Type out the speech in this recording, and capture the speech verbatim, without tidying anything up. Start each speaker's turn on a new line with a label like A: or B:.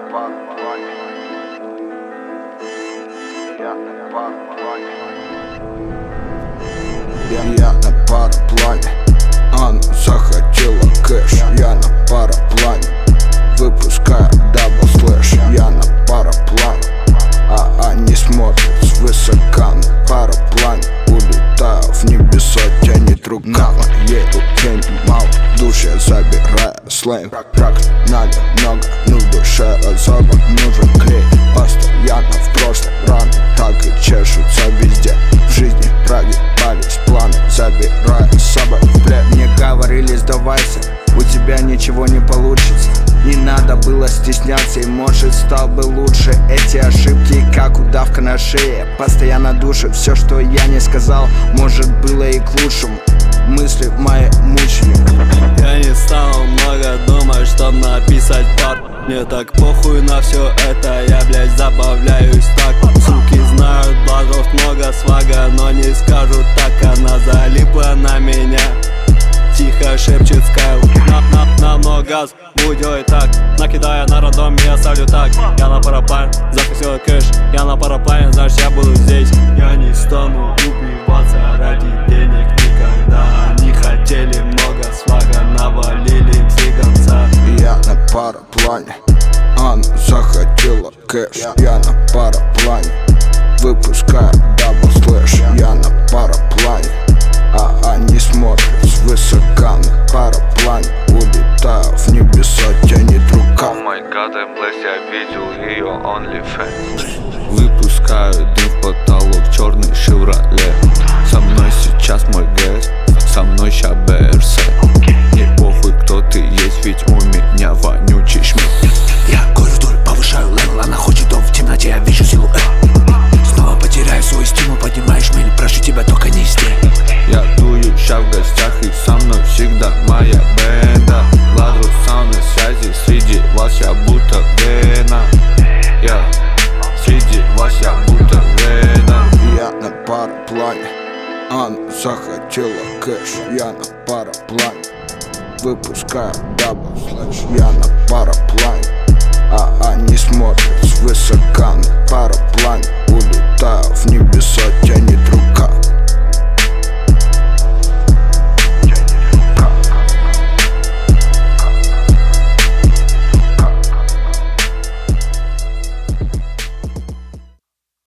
A: параплане. Я на параплане. Я, я на параплане. Она захотела кэш. Я на параплане. Выпускаю дабл слэш. Я на параплане. А они смотрят свысока на параплане. Улетаю в небеса, тянет рукава. Еду тень мало, в душе забирая слэм. Трак надо много, но в душе особо нужен клей. Постоянно в прошлом раны так и чешутся везде. В жизни прогибались планы, забирая с собой в плен. Мне говорили, сдавайся, у тебя ничего не получится. Не надо было стесняться, и может стал бы лучше. Эти ошибки как удавка на шее постоянно душит. Все, что я не сказал, может было и к лучшему. Мысли мои мучают.
B: Я не стал много думать, чтоб написать пар. Мне так похуй на все это, я, блядь, забавляюсь так. Суки знают, блажов много свага, но не скажут так. Она залипла на меня, тихо шепчет Скайл. На, на, на много газ, будь-ой так. Накидая на рандом, я ставлю так. Я на параплане, захватила кэш. Я на параплане, значит я буду здесь. Я не стану убиваться ради денег никогда. Они хотели много свага, навалили цыганца.
A: Я на параплане. Она захотела кэш. Я на параплане. Выпускаю дабл слэш. Я на параплане. А они смотрят свысока на параплане. Улетаю в небеса, тянет рука.
C: О май гад, I'm blessed, я видел ее OnlyFans. Выпускаю дым в потолок, черный шевроле. Со мной сейчас мой гэс, со мной ща БРС. Не похуй, кто ты есть, ведь у меня вонючий шмель.
D: Я горю вдоль, повышаю левел, она хочет дом в темноте, я вижу силуэт. Снова потеряю свой стимул, поднимаешь мель, прошу тебя, только не истей.
C: Я дую ща в гостях, и со мной всегда моя бенда. Ладрус сам на связи, среди вас я будто Вена. Я среди вас я будто Вена.
A: Я на параплане. Она захотела кэш. Я на параплане. Выпускаю дабл слэш. Я на параплане. А они смотрят свысока на параплане. Улетаю